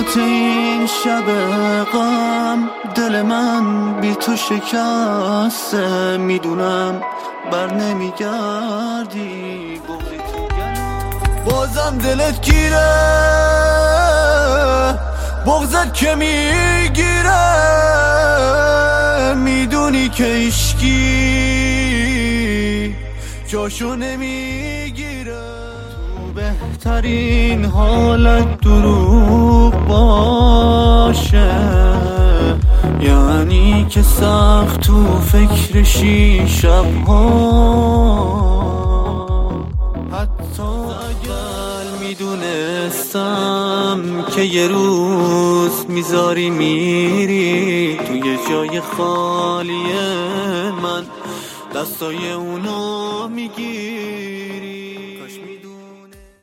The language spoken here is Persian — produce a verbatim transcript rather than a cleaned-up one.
وسط این شب غم دل من بی تو شکسته، میدونم بر نمیگردی بغضی تو گلم، بازم دلت گیره بغضت که میگیره، میدونی که عشقی جاشو نمیگیره. تو بهترین حالت دروغ باشه، یعنی که سخت تو فکرشی شبها، حتی اگر میدونستم که یه روز میذاری میری توی جای خالی من، دستای اونو میگی